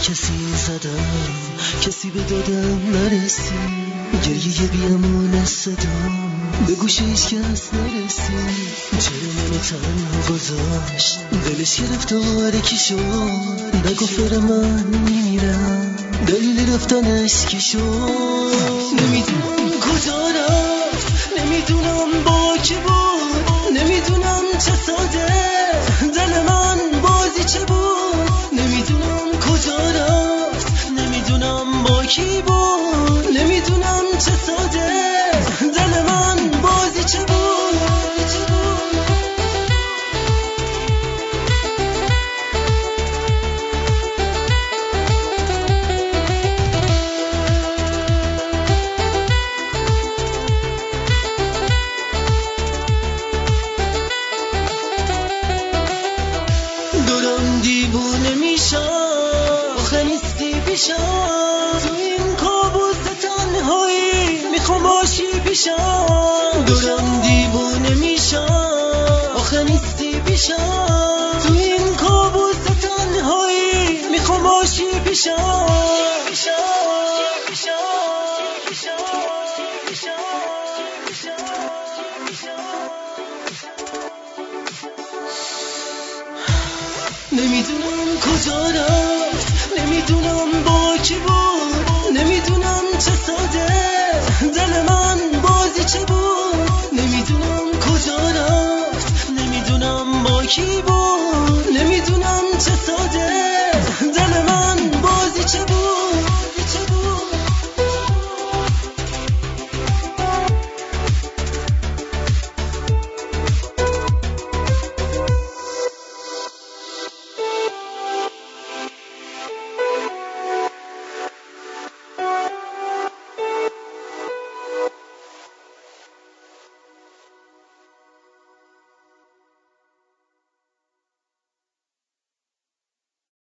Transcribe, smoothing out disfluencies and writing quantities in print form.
کسی زدم، کسی به دادم نرسید. گریه بیامون صدام به گوش هیچ کس نرسید. چرا منو تنها گذاشت، دلش گرفتار کی شد؟ نگفت من میمیرم، دلیل رفتنش کی شد؟ نمیدونم کجا رفت، نمیدونم با کی بود، نمیدونم چه ساده دل من بازی چه بود. نمیدونم کجا رفت، نمیدونم با کی بود، نمیدونم چه ساده دل من بازی چه بود. دارم دیوونه میشم، آخه نیستی پیشم، تو این کابوس تنهایی میخوام باشی پیشم. دارم دیوونه میشم، آخه نیستی پیشم، تو این کابوس تنهایی میخوام باشی پیشم. نمیدونم کجا رفت، نمیدونم با کی بود،